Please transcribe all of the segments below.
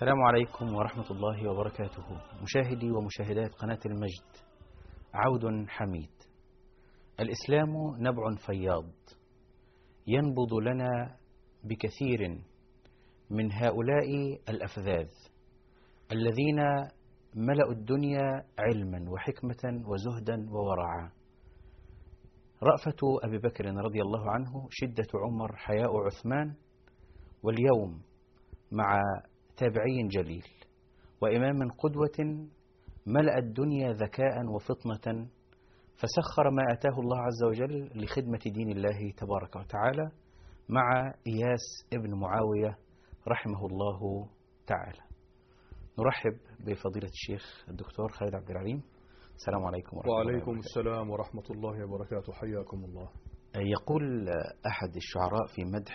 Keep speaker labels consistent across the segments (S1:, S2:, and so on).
S1: السلام عليكم ورحمة الله وبركاته. مشاهدي ومشاهدات قناة المجد، عود حميد. الإسلام نبع فياض ينبض لنا بكثير من هؤلاء الأفذاذ الذين ملأوا الدنيا علما وحكمة وزهدا وورعا. رأفة أبي بكر رضي الله عنه، شدة عمر، حياء عثمان، واليوم مع تابعي جليل وإمام قدوة ملأ الدنيا ذكاء وفطنة، فسخر ما آتاه الله عز وجل لخدمة دين الله تبارك وتعالى، مع إياس ابن معاوية رحمه الله تعالى. نرحب بفضيلة الشيخ الدكتور خالد عبد العليم. السلام عليكم ورحمة الله وبركاته.
S2: وعليكم السلام ورحمة الله وبركاته، حياكم الله.
S1: يقول أحد الشعراء في مدح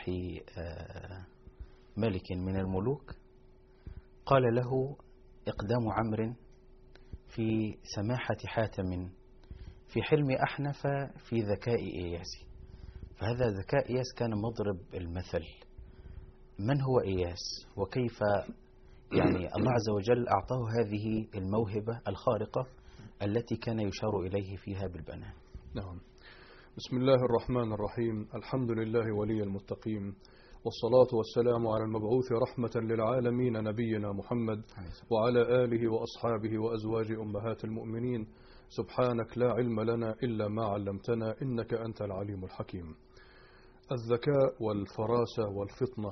S1: ملك من الملوك، قال له: إقدام عمرو في سماحة حاتم، في حلم أحنف، في ذكاء إياس. فهذا ذكاء إياس كان مضرب المثل. من هو إياس وكيف يعني الله عز وجل أعطاه هذه الموهبة الخارقة التي كان يشار إليه فيها بالبنان؟
S2: نعم. بسم الله الرحمن الرحيم. الحمد لله ولي المتقين، والصلاة والسلام على المبعوث رحمة للعالمين نبينا محمد وعلى آله وأصحابه وأزواج أمهات المؤمنين. سبحانك لا علم لنا إلا ما علمتنا، إنك أنت العليم الحكيم. الذكاء والفراسة والفطنة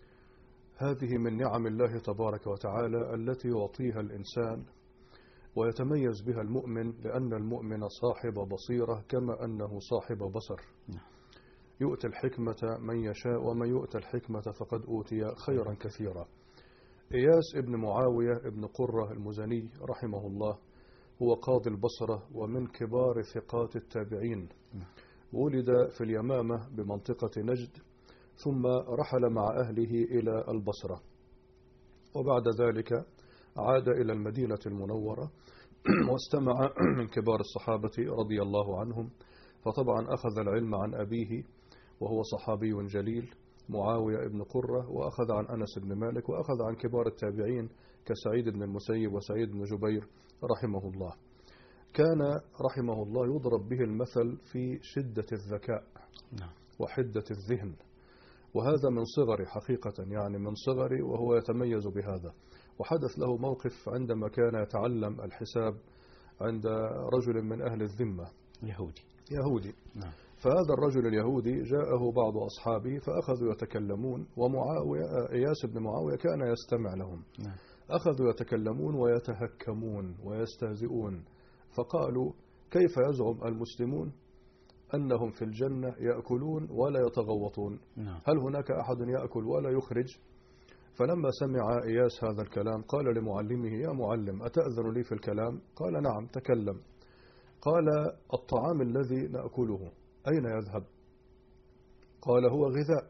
S2: هذه من نعم الله تبارك وتعالى التي يعطيها الإنسان ويتميز بها المؤمن، لأن المؤمن صاحب بصيرة كما أنه صاحب بصر. يؤتي الحكمة من يشاء، ومن يؤتى الحكمة فقد أوتي خيرا كثيرا. إياس ابن معاوية ابن قرة المزني رحمه الله هو قاضي البصرة ومن كبار ثقات التابعين. ولد في اليمامة بمنطقة نجد، ثم رحل مع أهله إلى البصرة، وبعد ذلك عاد إلى المدينة المنورة واستمع من كبار الصحابة رضي الله عنهم. فطبعا أخذ العلم عن أبيه وهو صحابي جليل معاوية ابن قرة، وأخذ عن أنس بن مالك، وأخذ عن كبار التابعين كسعيد بن المسيب وسعيد بن جبير رحمه الله. كان رحمه الله يضرب به المثل في شدة الذكاء وحدة الذهن، وهذا من صغري حقيقة، يعني من صغري وهو يتميز بهذا. وحدث له موقف عندما كان يتعلم الحساب عند رجل من أهل الذمة يهودي. فهذا الرجل اليهودي جاءه بعض أصحابه فأخذوا يتكلمون، ومعاوية إياس بن معاوية كان يستمع لهم. أخذوا يتكلمون ويتهكمون ويستهزئون، فقالوا: كيف يزعم المسلمون أنهم في الجنة يأكلون ولا يتغوطون؟ هل هناك أحد يأكل ولا يخرج؟ فلما سمع إياس هذا الكلام قال لمعلمه: يا معلم، أتأذن لي في الكلام؟ قال: نعم، تكلم. قال: الطعام الذي نأكله أين يذهب؟ قال: هو غذاء،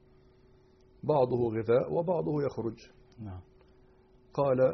S2: بعضه غذاء وبعضه يخرج. قال: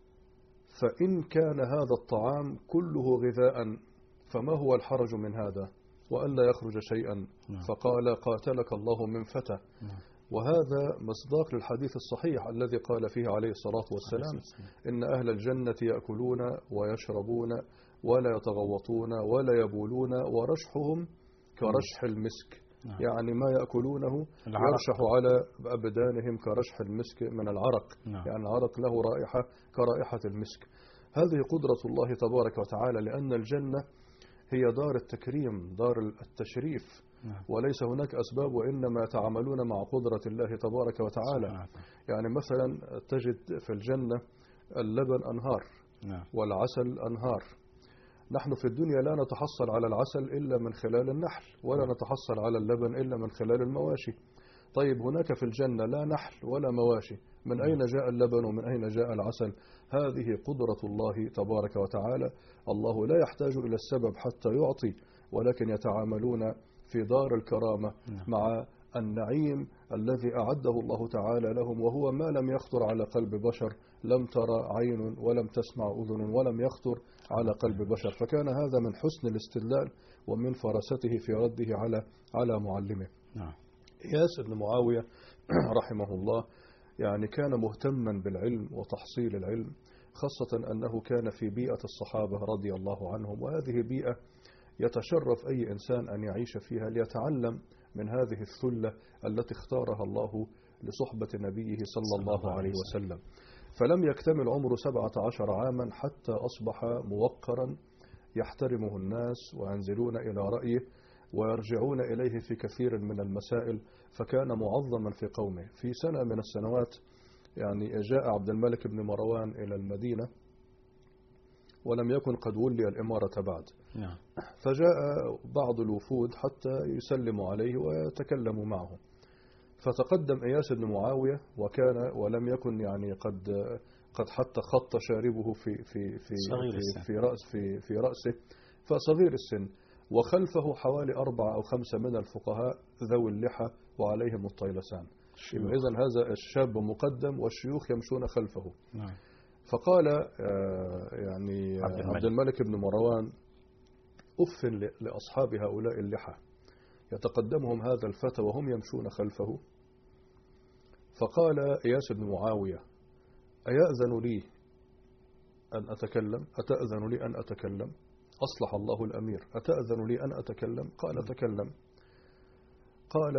S2: فإن كان هذا الطعام كله غذاء فما هو الحرج من هذا وألا يخرج شيئا؟ فقال: قاتلك الله من فتى. وهذا مصداق للحديث الصحيح الذي قال فيه عليه الصلاة والسلام: إن أهل الجنة يأكلون ويشربون ولا يتغوطون ولا يبولون، ورشحهم كرشح المسك. يعني ما يأكلونه يرشح على أبدانهم كرشح المسك من العرق. يعني العرق له رائحة كرائحة المسك. هذه قدرة الله تبارك وتعالى، لأن الجنة هي دار التكريم، دار التشريف، وليس هناك أسباب، وإنما يتعاملون مع قدرة الله تبارك وتعالى. يعني مثلا تجد في الجنة اللبن أنهار والعسل أنهار. نحن في الدنيا لا نتحصل على العسل إلا من خلال النحل، ولا نتحصل على اللبن إلا من خلال المواشي. طيب هناك في الجنة لا نحل ولا مواشي، من أين جاء اللبن ومن أين جاء العسل؟ هذه قدرة الله تبارك وتعالى. الله لا يحتاج إلى السبب حتى يعطي، ولكن يتعاملون في دار الكرامة مع النعيم الذي أعده الله تعالى لهم، وهو ما لم يخطر على قلب بشر، لم ترى عين ولم تسمع أذن ولم يخطر على قلب بشر. فكان هذا من حسن الاستدلال ومن فراسته في رده على معلمه. إياس بن معاوية رحمه الله يعني كان مهتما بالعلم وتحصيل العلم، خاصة أنه كان في بيئة الصحابة رضي الله عنهم، وهذه بيئة يتشرف أي إنسان أن يعيش فيها ليتعلم من هذه الثلة التي اختارها الله لصحبة نبيه صلى الله عليه وسلم. فلم يكتمل عمره 17 عاما حتى أصبح موقرا يحترمه الناس وينزلون إلى رأيه ويرجعون إليه في كثير من المسائل، فكان معظما في قومه. في سنة من السنوات يعني جاء عبد الملك بن مروان إلى المدينة ولم يكن قد ولي الإمارة بعد، فجاء بعض الوفود حتى يسلموا عليه ويتكلموا معه، فتقدم إياس بن معاوية ولم يكن يعني قد حتى خط شاربه في رأسه، فصغير السن، وخلفه حوالي 4 أو 5 من الفقهاء ذوي اللحى وعليهم الطيلسان. إذن هذا الشاب مقدم والشيوخ يمشون خلفه. فقال يعني عبد الملك بن مروان: أف لأصحاب هؤلاء اللحى، يتقدمهم هذا الفتى وهم يمشون خلفه. فقال إياس بن معاوية: أيأذن لي أن أتكلم؟ أتأذن لي أن أتكلم؟ أصلح الله الأمير، أتأذن لي أن أتكلم؟ قال: تكلم. قال: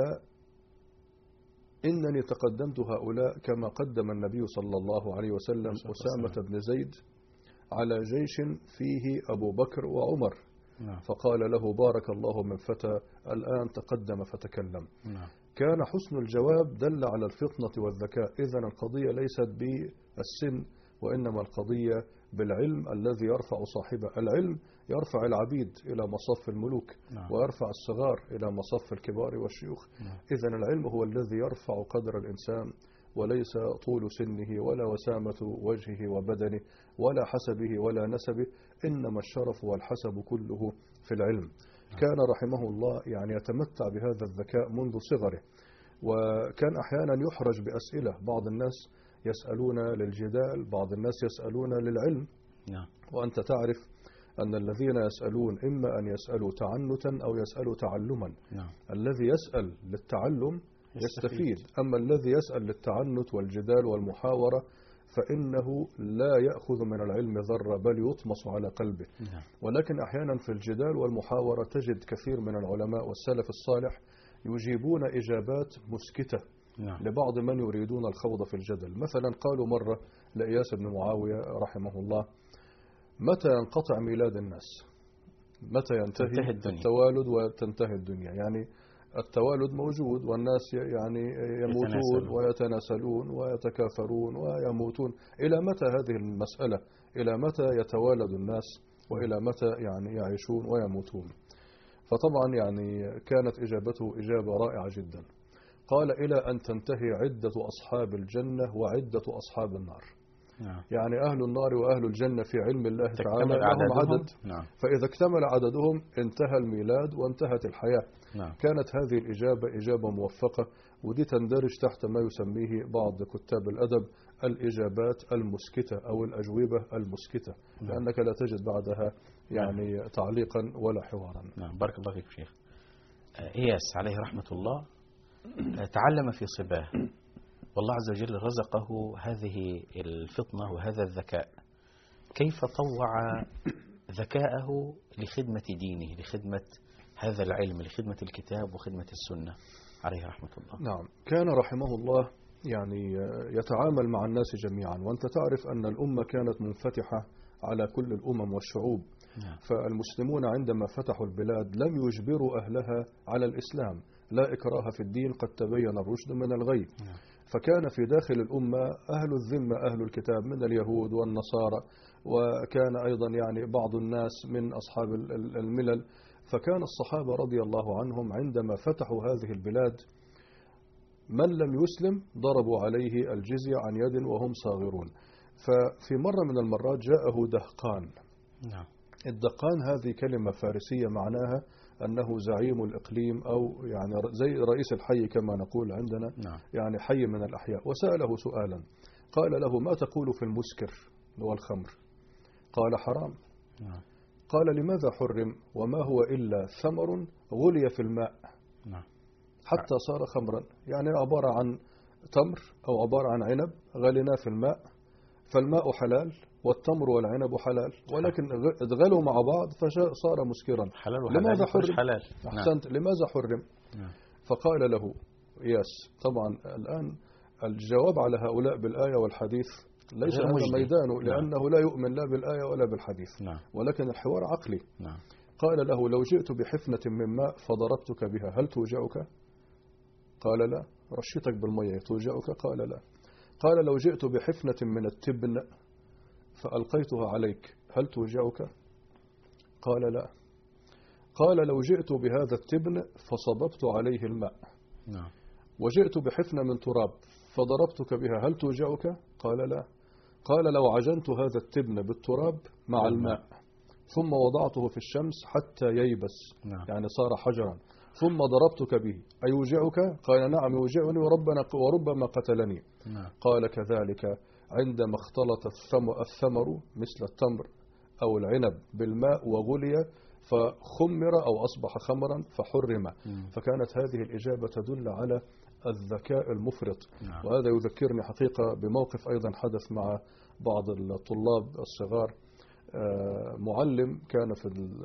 S2: إنني تقدمت هؤلاء كما قدم النبي صلى الله عليه وسلم أسامة بن زيد على جيش فيه أبو بكر وعمر. فقال له: بارك الله من فتى الآن تقدم فتكلم. كان حسن الجواب دل على الفطنة والذكاء. إذن القضية ليست بالسن، وإنما القضية بالعلم الذي يرفع صاحبه. العلم يرفع العبيد إلى مصف الملوك، ويرفع الصغار إلى مصف الكبار والشيوخ. إذن العلم هو الذي يرفع قدر الإنسان، وليس طول سنه ولا وسامة وجهه وبدنه ولا حسبه ولا نسبه، إنما الشرف والحسب كله في العلم. كان رحمه الله يعني يتمتع بهذا الذكاء منذ صغره، وكان أحيانا يحرج بأسئلة. بعض الناس يسألون للجدال، بعض الناس يسألون للعلم. وأنت تعرف أن الذين يسألون إما أن يسألوا تعنتا أو يسألوا تعلما. الذي يسأل للتعلم يستفيد، أما الذي يسأل للتعنت والجدال والمحاورة فإنه لا يأخذ من العلم ذرة، بل يطمس على قلبه. ولكن أحيانا في الجدال والمحاورة تجد كثير من العلماء والسلف الصالح يجيبون إجابات مسكتة لبعض من يريدون الخوض في الجدل. مثلا قالوا مرة لإياس بن معاوية رحمه الله: متى ينقطع ميلاد الناس؟ متى ينتهي التوالد وتنتهي الدنيا؟ يعني التوالد موجود والناس يعني يموتون ويتناسلون ويتكاثرون ويموتون، إلى متى هذه المسألة؟ إلى متى يتوالد الناس وإلى متى يعني يعيشون ويموتون؟ فطبعا يعني كانت إجابته إجابة رائعة جدا. قال: إلى أن تنتهي عدة أصحاب الجنة وعدة أصحاب النار. يعني أهل النار وأهل الجنة في علم الله تعالى لهم عدد، فإذا اكتمل عددهم انتهى الميلاد وانتهت الحياة. كانت هذه الإجابة إجابة موفقة، ودي تندرج تحت ما يسميه بعض كتاب الأدب الإجابات المسكتة أو الأجوبة المسكتة، لأنك لا تجد بعدها يعني تعليقا ولا حوارا.
S1: بارك الله فيك شيخ. إياس عليه رحمة الله تعلم في صباه، والله عز وجل رزقه هذه الفطنة وهذا الذكاء. كيف طوع ذكاءه لخدمة دينه، لخدمة هذا العلم، لخدمة الكتاب وخدمة السنة عليه رحمة الله؟
S2: نعم، كان رحمه الله يعني يتعامل مع الناس جميعا، وأنت تعرف أن الأمة كانت منفتحة على كل الأمم والشعوب. فالمسلمون عندما فتحوا البلاد لم يجبروا أهلها على الإسلام، لا إكراه في الدين، قد تبين الرشد من الغي. فكان في داخل الأمة أهل الذمة أهل الكتاب من اليهود والنصارى، وكان أيضا يعني بعض الناس من أصحاب الملل. فكان الصحابة رضي الله عنهم عندما فتحوا هذه البلاد من لم يسلم ضربوا عليه الجزية عن يد وهم صاغرون. ففي مرة من المرات جاءه دهقان. الدهقان هذه كلمة فارسية معناها أنه زعيم الإقليم، أو يعني زي رئيس الحي كما نقول عندنا، يعني حي من الأحياء. وسأله سؤالا، قال له: ما تقول في المسكر والخمر؟ قال: حرام. قال: لماذا حرم؟ وما هو إلا ثمر غلي في الماء حتى صار خمرا. يعني عبارة عن تمر أو عبارة عن عنب غليناه في الماء، فالماء حلال والتمر والعنب حلال، ولكن اتغلوا مع بعض فصار مسكرا.
S1: حلال وحلال
S2: لماذا حرم؟
S1: حلال.
S2: أحسنت. لماذا حرم؟ فقال له إياس. طبعا الآن الجواب على هؤلاء بالآية والحديث ليس هذا ميدانه، لأنه لا يؤمن لا بالآية ولا بالحديث، ولكن الحوار عقلي. قال له لو جئت بحفنة من ماء فضربتك بها هل توجعك؟ قال لا. رشيتك بالمية توجعك؟ قال لا. قال لو جئت بحفنة من التبن فألقيتها عليك هل توجعك؟ قال لا. قال لو جئت بهذا التبن فصببت عليه الماء وجئت بحفنة من تراب فضربتك بها هل توجعك؟ قال لا. قال لو عجنت هذا التبن بالتراب مع الماء ثم وضعته في الشمس حتى ييبس يعني صار حجرا ثم ضربتك به أيوجعك؟ قال نعم يوجعني وربما قتلني. قال كذلك عندما اختلط الثمر مثل التمر أو العنب بالماء وغلي فخمر أو أصبح خمرا فحرم. فكانت هذه الإجابة تدل على الذكاء المفرط. وهذا يذكرني حقيقة بموقف أيضا حدث مع بعض الطلاب الصغار. معلم كان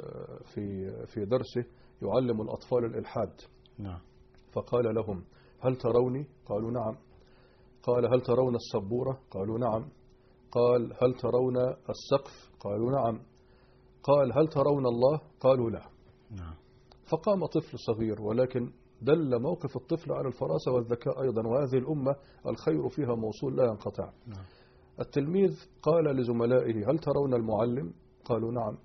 S2: في درسه يعلم الأطفال الإلحاد، فقال لهم هل تروني؟ قالوا نعم. قال هل ترون السبورة؟ قالوا نعم. قال هل ترون السقف؟ قالوا نعم. قال هل ترون الله؟ قالوا لا. فقام طفل صغير، ولكن دل موقف الطفل على الفراسة والذكاء أيضا، وهذه الأمة الخير فيها موصول لا ينقطع. التلميذ قال لزملائه هل ترون المعلم؟ قالوا نعم.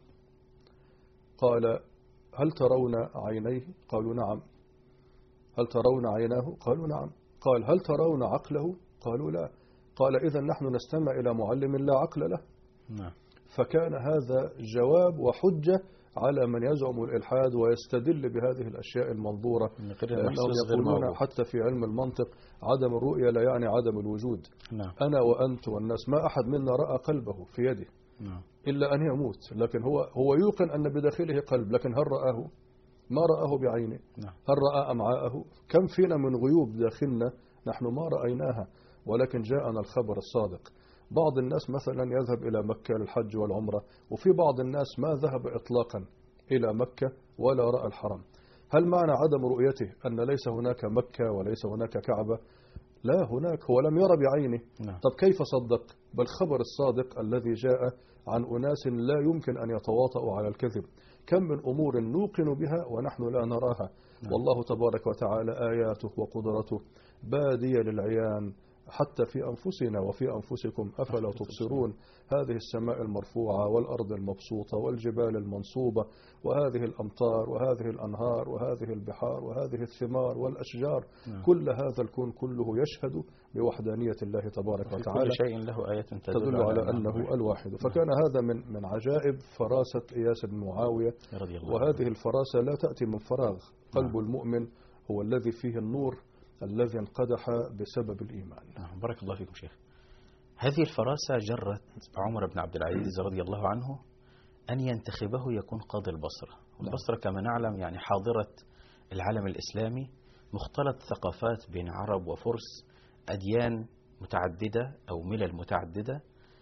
S2: قال هل ترون عينيه؟ قالوا نعم. هل ترون عيناه؟ قالوا نعم. قال هل ترون عقله؟ قالوا لا. قال إذن نحن نستمع إلى معلم لا عقل له. فكان هذا جواب وحجة على من يزعم الإلحاد ويستدل بهذه الأشياء المنظورة، لأنهم يقولون حتى في علم المنطق عدم الرؤية لا يعني عدم الوجود. أنا وأنت والناس ما أحد منا رأى قلبه في يده إلا أن يموت، لكن هو يوقن أن بداخله قلب، لكن هل رآه؟ ما رآه بعينه. هل رأى أمعاءه؟ كم فينا من غيوب داخلنا نحن ما رأيناها، ولكن جاءنا الخبر الصادق. بعض الناس مثلا يذهب إلى مكة للحج والعمرة، وفي بعض الناس ما ذهب إطلاقا إلى مكة ولا رأى الحرم. هل معنى عدم رؤيته أن ليس هناك مكة وليس هناك كعبة؟ لا، هناك، هو لم يرى بعينه. طب كيف صدق؟ بالخبر الصادق الذي جاء عن أناس لا يمكن أن يتواطؤوا على الكذب. كم من أمور نوقن بها ونحن لا نراها. والله تبارك وتعالى آياته وقدرته بادية للعيان حتى في أنفسنا وفي أنفسكم أفلا تبصرون. هذه السماء المرفوعة والأرض المبسوطة والجبال المنصوبة وهذه الأمطار وهذه الأنهار وهذه البحار وهذه الثمار والأشجار، كل هذا الكون كله يشهد بوحدانية الله تبارك وتعالى،
S1: كل شيء له آية
S2: تدل على أنه الواحد. فكان هذا من عجائب فراسة إياس بن معاوية، وهذه الفراسة لا تأتي من فراغ. قلب المؤمن هو الذي فيه النور الذي انقدح بسبب الإيمان.
S1: بارك الله فيكم شيخ. هذه الفراسة جرت عمر بن عبد العزيز رضي الله عنه أن ينتخبه يكون قاضي البصرة. والبصرة كما نعلم يعني حاضرة العالم الإسلامي، مختلط ثقافات بين عرب وفرس، أديان متعددة أو ملل متعددة،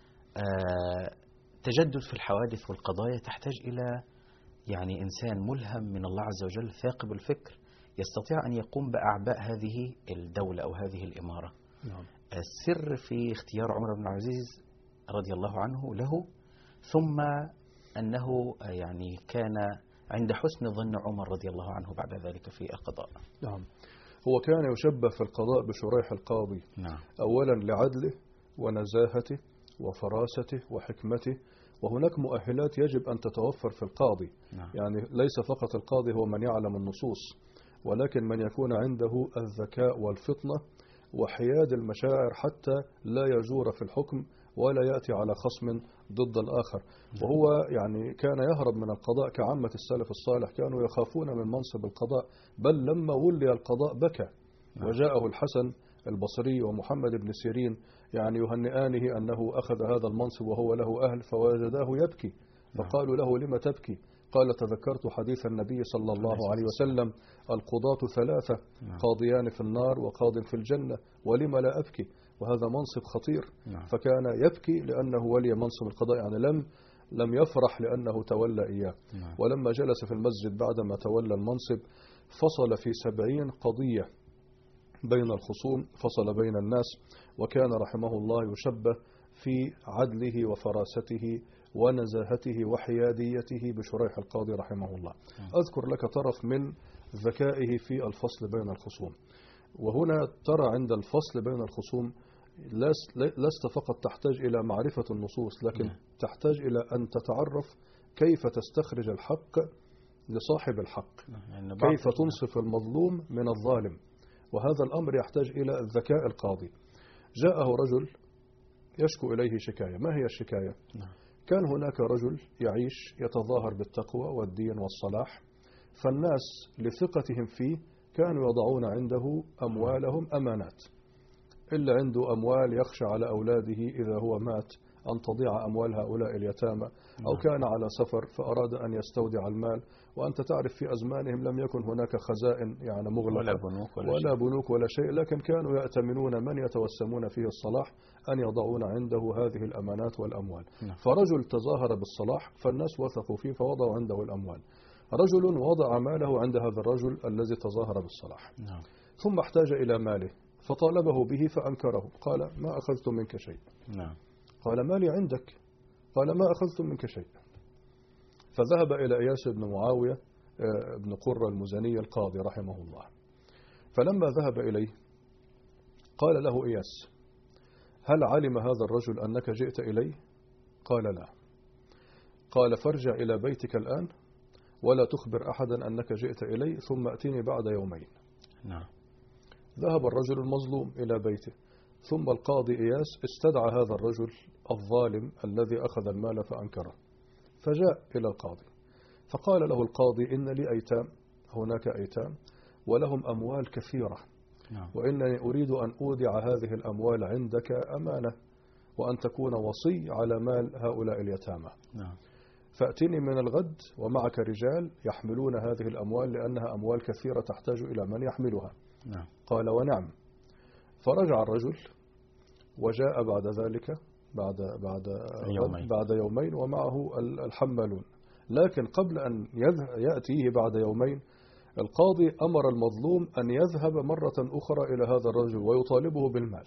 S1: تجدد في الحوادث والقضايا تحتاج إلى يعني إنسان ملهم من الله عز وجل ثاقب الفكر يستطيع أن يقوم بأعباء هذه الدولة أو هذه الإمارة. السر في اختيار عمر بن عبد العزيز رضي الله عنه له، ثم أنه يعني كان عند حسن ظن عمر رضي الله عنه بعد ذلك في القضاء.
S2: نعم، هو كان يشبه في القضاء بشريح القاضي. أولا لعدله ونزاهته وفراسته وحكمته، وهناك مؤهلات يجب أن تتوفر في القاضي. يعني ليس فقط القاضي هو من يعلم النصوص، ولكن من يكون عنده الذكاء والفطنة وحياد المشاعر حتى لا يجور في الحكم ولا يأتي على خصم ضد الآخر. وهو يعني كان يهرب من القضاء كعامة السلف الصالح، كانوا يخافون من منصب القضاء، بل لما ولي القضاء بكى. وجاءه الحسن البصري ومحمد بن سيرين يعني يهنئانه أنه أخذ هذا المنصب وهو له أهل، فوجداه يبكي، فقالوا له لما تبكي؟ قال تذكرت حديث النبي صلى الله عليه وسلم القضاة ثلاثة قاضيان في النار وقاض في الجنة ولم لا أبكي، وهذا منصب خطير. فكان يبكي لأنه ولي منصب القضاء، يعني لم يفرح لأنه تولى إياه. ولما جلس في المسجد بعدما تولى المنصب فصل في 70 قضية بين الخصوم، فصل بين الناس، وكان رحمه الله يشبه في عدله وفراسته ونزاهته وحياديته بشريح القاضي رحمه الله. أذكر لك طرف من ذكائه في الفصل بين الخصوم. وهنا ترى عند الفصل بين الخصوم لست فقط تحتاج إلى معرفة النصوص، لكن تحتاج إلى أن تتعرف كيف تستخرج الحق لصاحب الحق، كيف تنصف المظلوم من الظالم. وهذا الأمر يحتاج إلى ذكاء القاضي. جاءه رجل يشكو إليه شكاية. ما هي الشكاية؟ كان هناك رجل يعيش يتظاهر بالتقوى والدين والصلاح، فالناس لثقتهم فيه كانوا يضعون عنده أموالهم أمانات. إلا عنده أموال يخشى على أولاده إذا هو مات أن تضيع أموال هؤلاء اليتامى، أو كان على سفر فأراد أن يستودع المال. وأنت تعرف في أزمانهم لم يكن هناك خزائن يعني مغلقة ولا بنوك ولا شيء، لكن كانوا يأتمنون من يتوسمون فيه الصلاح أن يضعون عنده هذه الأمانات والأموال. فرجل تظاهر بالصلاح فالناس وثقوا فيه فوضعوا عنده الأموال. رجل وضع ماله عند هذا الرجل الذي تظاهر بالصلاح، ثم احتاج إلى ماله فطالبه به فأنكره. قال ما أخذت منك شيء. قال مالي عندك. قال ما أخذت منك شيء. فذهب إلى إياس بن معاوية بن قرة المزني القاضي رحمه الله. فلما ذهب إليه قال له إياس هل علم هذا الرجل أنك جئت إليه؟ قال لا. قال فارجع إلى بيتك الآن ولا تخبر أحدا أنك جئت إلي، ثم أتني بعد يومين. ذهب الرجل المظلوم إلى بيته، ثم القاضي إياس استدعى هذا الرجل الظالم الذي أخذ المال فأنكره، فجاء إلى القاضي فقال له القاضي إن لي أيتام، هناك أيتام ولهم أموال كثيرة، وإنني أريد أن أودع هذه الأموال عندك أمانة وأن تكون وصي على مال هؤلاء اليتامى. فأتني من الغد ومعك رجال يحملون هذه الأموال لأنها أموال كثيرة تحتاج إلى من يحملها. قال ونعم. فرجع الرجل وجاء بعد ذلك بعد يومين ومعه الحمالون. لكن قبل أن يأتيه بعد يومين القاضي أمر المظلوم أن يذهب مرة أخرى إلى هذا الرجل ويطالبه بالمال.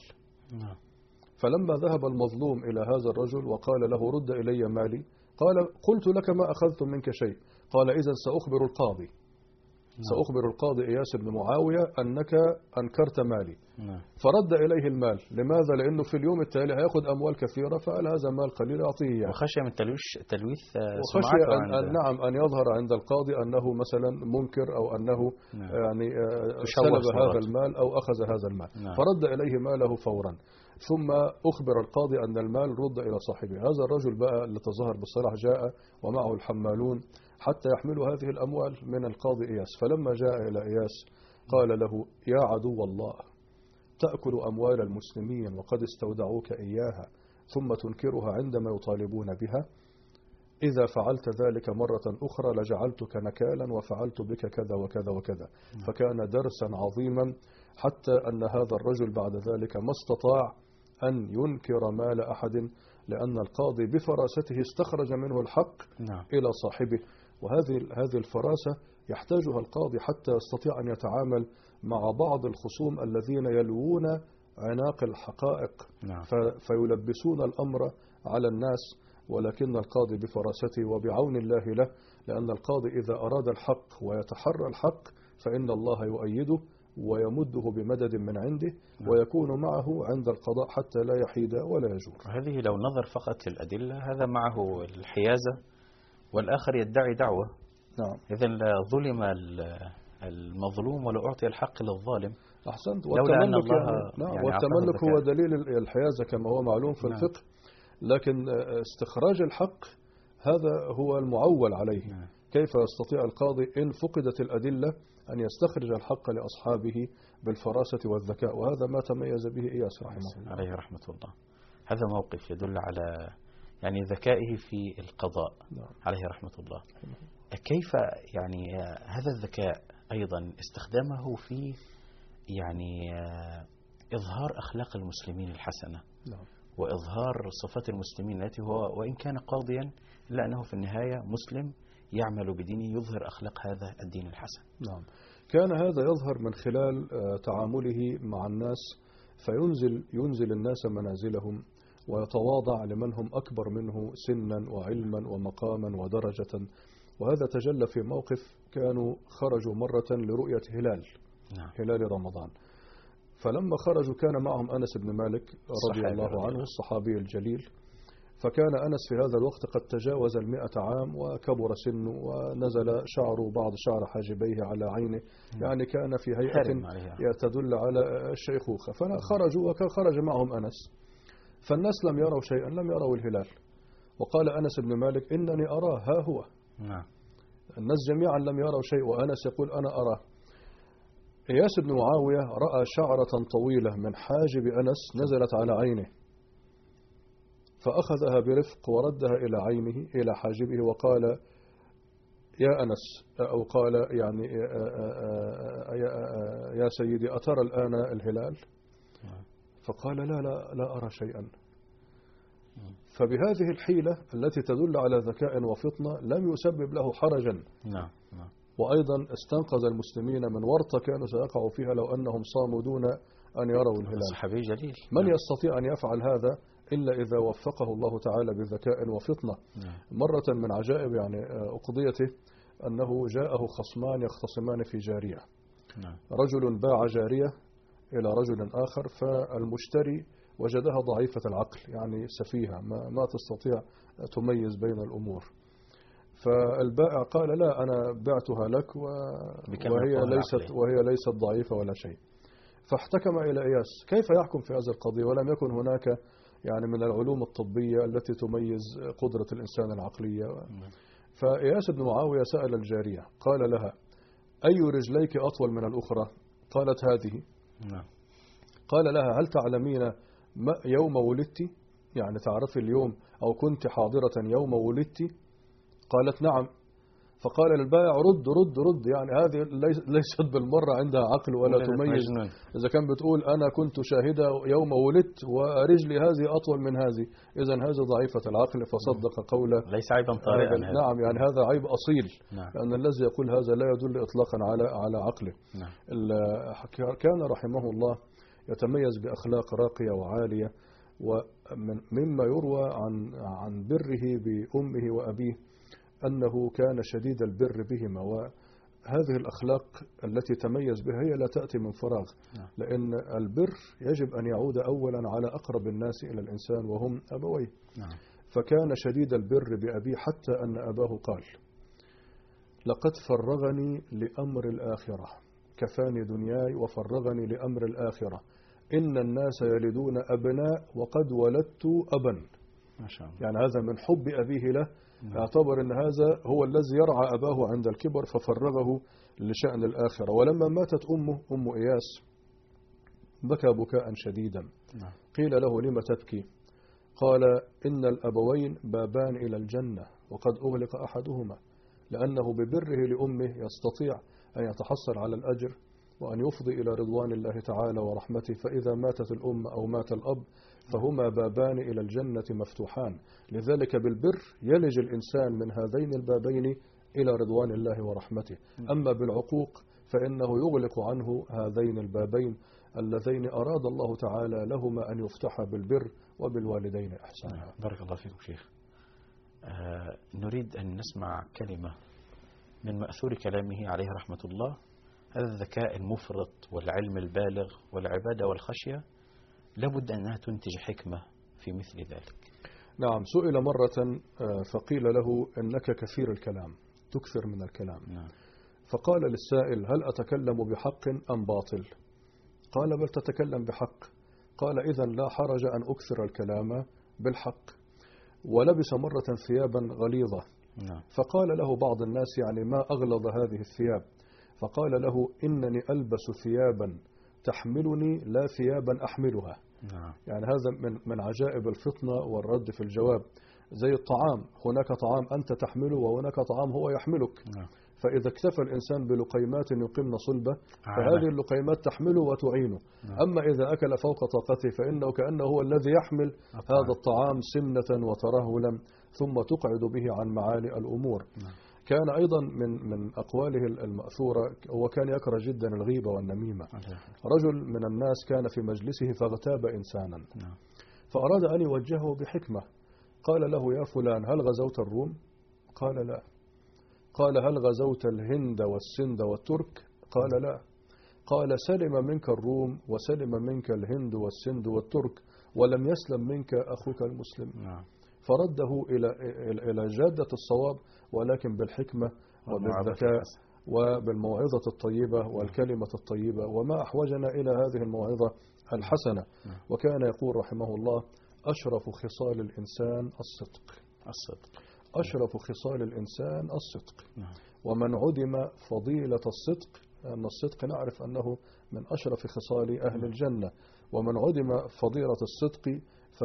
S2: فلما ذهب المظلوم إلى هذا الرجل وقال له رد إلي مالي، قال قلت لك ما أخذت منك شيء. قال إذن سأخبر القاضي، سأخبر القاضي إياس بن معاوية أنك أنكرت مالي. فرد إليه المال. لماذا؟ لأنه في اليوم التالي هيأخذ أموال كثيرة، فقال هذا مال قليل أعطيه يعني.
S1: وخشي من تلويث
S2: وخشي أن يظهر عند القاضي أنه مثلا منكر أو أنه يعني سلب هذا المال أو أخذ هذا المال. فرد إليه ماله فورا. ثم أخبر القاضي أن المال رد إلى صاحبه. هذا الرجل بقى اللي تظاهر بالصلاح جاء ومعه الحمالون حتى يحملوا هذه الأموال من القاضي إياس. فلما جاء إلى إياس قال له يا عدو الله، تأكل أموال المسلمين وقد استودعوك إياها ثم تنكرها عندما يطالبون بها؟ إذا فعلت ذلك مرة أخرى لجعلتك نكالا وفعلت بك كذا وكذا وكذا. فكان درسا عظيما، حتى أن هذا الرجل بعد ذلك ما استطاع أن ينكر مال أحد، لأن القاضي بفراسته استخرج منه الحق إلى صاحبه. وهذه الفراسة يحتاجها القاضي حتى يستطيع أن يتعامل مع بعض الخصوم الذين يلوون عناق الحقائق فيلبسون الأمر على الناس. ولكن القاضي بفراسته وبعون الله له، لأن القاضي إذا أراد الحق ويتحرى الحق فإن الله يؤيده ويمده بمدد من عنده ويكون معه عند القضاء حتى لا يحيد ولا يجور.
S1: هذه لو نظر فقط للأدلة، هذا معه الحيازة والآخر يدعي دعوة. إذن ظلم المظلوم ولو أعطي الحق للظالم.
S2: أحسنت.
S1: والتملك
S2: والتملك هو دليل الحيازة كما هو معلوم في الفقه، لكن استخراج الحق هذا هو المعول عليه. كيف يستطيع القاضي إن فقدت الأدلة أن يستخرج الحق لأصحابه بالفراسة والذكاء؟ وهذا ما تميز به إياس رحمه الله
S1: عليه رحمة الله. هذا موقف يدل على يعني ذكائه في القضاء عليه رحمة الله. كيف يعني هذا الذكاء أيضا استخدامه في يعني إظهار أخلاق المسلمين الحسنة
S2: نعم.
S1: وإظهار صفات المسلمين التي هو وإن كان قاضيا إلا أنه في النهاية مسلم يعمل بدينه يظهر أخلاق هذا الدين الحسن.
S2: نعم. كان هذا يظهر من خلال تعامله مع الناس، فينزل الناس منازلهم ويتواضع لمن هم أكبر منه سنا وعلما ومقاما ودرجة. وهذا تجلى في موقف كانوا خرجوا مرة لرؤية هلال رمضان، فلما خرجوا كان معهم أنس بن مالك رضي الله عنه الصحابي الجليل، فكان أنس في هذا الوقت قد تجاوز 100 عام وكبر سنه ونزل شعره بعض شعر حاجبيه على عينه، يعني كان في هيئة تدل على الشيخوخة. فخرجوا وخرج معهم أنس، فالناس لم يروا شيئا، لم يروا الهلال. وقال أنس بن مالك إنني أراه، ها هو. الناس جميعا لم يروا شيء وأنس يقول أنا أراه. إياس بن معاوية رأى شعرة طويلة من حاجب أنس نزلت على عينه، فأخذها برفق وردها إلى عينه إلى حاجبه وقال يا أنس، أو قال يعني يا سيدي أترى الآن الهلال؟ فقال لا أرى شيئا. فبهذه الحيلة التي تدل على ذكاء وفطنة لم يسبب له حرجا. وأيضا استنقذ المسلمين من ورطة كانوا سيقعوا فيها لو أنهم صاموا دون أن يروا الهلال.
S1: صحابي جليل.
S2: من يستطيع أن يفعل هذا إلا إذا وفقه الله تعالى بذكاء وفطنة. مرة من عجائب يعني أقضيته أنه جاءه خصمان يختصمان في جارية. رجل باع جارية إلى رجل آخر، فالمشتري وجدها ضعيفة العقل، يعني سفيهة ما تستطيع تميز بين الأمور. فالبائع قال لا أنا بعتها لك وهي ليست ضعيفة ولا شيء. فاحتكم إلى إياس كيف يحكم في هذه القضية ولم يكن هناك يعني من العلوم الطبية التي تميز قدرة الإنسان العقلية. فإياس بن معاوية سأل الجارية قال لها أي رجليك أطول من الأخرى؟ قالت هذه. قال لها هل تعلمين يوم ولدت؟ يعني تعرفي اليوم أو كنت حاضرة يوم ولدت؟ قالت نعم. فقال للبائع رد، يعني هذه ليست بالمرة عندها عقل ولا تميز. إذا كان بتقول أنا كنت شاهدة يوم ولدت ورجلي هذه أطول من هذه، إذن هذه ضعيفة العقل. فصدق قوله
S1: ليس عيبا طارئا.
S2: نعم، يعني هذا عيب أصيل. لأن الذي يقول هذا لا يدل إطلاقا على عقله. كان رحمه الله يتميز بأخلاق راقية وعالية، ومما يروى عن بره بأمه وأبيه أنه كان شديد البر بهما. وهذه الأخلاق التي تميز بها هي لا تأتي من فراغ، لأن البر يجب أن يعود أولا على أقرب الناس إلى الإنسان وهم أبويه. فكان شديد البر بأبيه حتى أن أباه قال لقد فرغني لأمر الآخرة، كفاني دنياي وفرغني لأمر الآخرة، إن الناس يلدون أبناء وقد ولدت أبا.
S1: ما شاء الله.
S2: يعني هذا من حب أبيه له، اعتبر أن هذا هو الذي يرعى أباه عند الكبر ففرغه لشأن الآخرة. ولما ماتت أم إياس بكى بكاء شديدا. قيل له لم تبكي؟ قال إن الأبوين بابان إلى الجنة وقد أغلق أحدهما، لأنه ببره لأمه يستطيع أن يتحصل على الأجر وأن يفضي إلى رضوان الله تعالى ورحمته. فإذا ماتت الأم أو مات الأب فهما بابان إلى الجنة مفتوحان، لذلك بالبر يلج الإنسان من هذين البابين إلى رضوان الله ورحمته. أما بالعقوق فإنه يغلق عنه هذين البابين اللذين أراد الله تعالى لهما أن يفتحا بالبر وبالوالدين إحسانا.
S1: بارك الله فيكم شيخ. نريد أن نسمع كلمة من مأثور كلامه عليه رحمة الله. هذا الذكاء المفرط والعلم البالغ والعبادة والخشية لابد أنها تنتج حكمة في مثل ذلك.
S2: نعم. سئل مرة فقيل له إنك كثير الكلام، تكثر من الكلام. فقال للسائل هل أتكلم بحق أم باطل؟ قال بل تتكلم بحق. قال إذن لا حرج أن أكثر الكلام بالحق. ولبس مرة ثيابا غليظة. فقال له بعض الناس يعني ما أغلظ هذه الثياب؟ فقال له إنني ألبس ثيابا تحملني لا ثيابا أحملها. يعني هذا من عجائب الفطنة والرد في الجواب. زي الطعام، هناك طعام أنت تحمله وهناك طعام هو يحملك. فإذا اكتفى الإنسان بلقيمات يقمن صلبه فهذه اللقيمات تحمله وتعينه. أما إذا أكل فوق طاقته فإنه كأنه هو الذي يحمل هذا الطعام سمنة وترهلا ثم تقعد به عن معالي الأمور. كان أيضا من أقواله المأثورة، هو كان يكره جدا الغيبة والنميمة. رجل من الناس كان في مجلسه فاغتاب إنسانا، فأراد أن يوجهه بحكمة، قال له: يا فلان، هل غزوت الروم؟ قال: لا. قال: هل غزوت الهند والسند والترك؟ قال: لا. قال: سلم منك الروم وسلم منك الهند والسند والترك ولم يسلم منك أخوك المسلم. فرده إلى جادة الصواب، ولكن بالحكمة وبالذكاء وبالموعظة الطيبة والكلمة الطيبة، وما أحوجنا إلى هذه الموعظة الحسنة. وكان يقول رحمه الله: أشرف خصال الإنسان الصدق. أشرف خصال الإنسان الصدق. ومن عدم فضيلة الصدق، لأن الصدق نعرف أنه من أشرف خصال أهل الجنة، ومن عدم فضيلة الصدق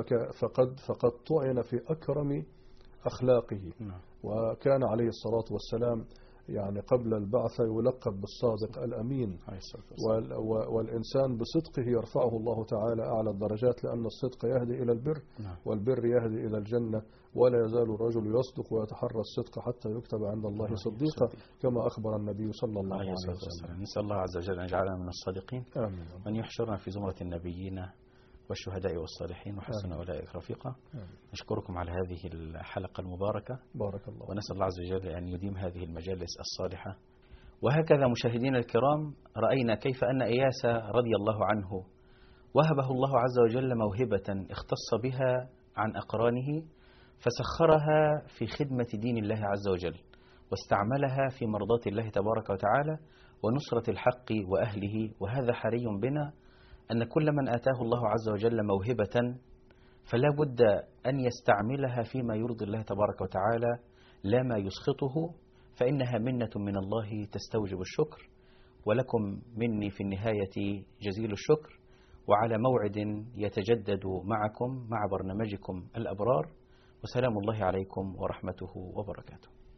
S2: فقد طعن في أكرم أخلاقه. وكان عليه الصلاة والسلام يعني قبل البعث يلقب بالصادق الأمين، والإنسان بصدقه يرفعه الله تعالى أعلى الدرجات، لأن الصدق يهدي إلى البر، والبر يهدي إلى الجنة، ولا يزال الرجل يصدق ويتحرى الصدق حتى يكتب عند الله صديقا، كما أخبر النبي صلى الله عليه وسلم.
S1: نسأل الله عز وجل أن يجعلنا من الصادقين، وأن يحشرنا في زمرة النبيين والشهداء والصالحين وحسن أولئك رفيقا. نشكركم على هذه الحلقة المباركة،
S2: بارك الله،
S1: ونسأل الله عز وجل أن يديم هذه المجالس الصالحة. وهكذا مشاهدينا الكرام، رأينا كيف أن إياس رضي الله عنه وهبه الله عز وجل موهبة اختص بها عن أقرانه، فسخرها في خدمة دين الله عز وجل، واستعملها في مرضاة الله تبارك وتعالى ونصرة الحق وأهله. وهذا حري بنا، أن كل من آتاه الله عز وجل موهبة فلا بد أن يستعملها فيما يرضي الله تبارك وتعالى لا ما يسخطه، فإنها منة من الله تستوجب الشكر. ولكم مني في النهاية جزيل الشكر، وعلى موعد يتجدد معكم مع برنامجكم الأبرار، وسلام الله عليكم ورحمته وبركاته.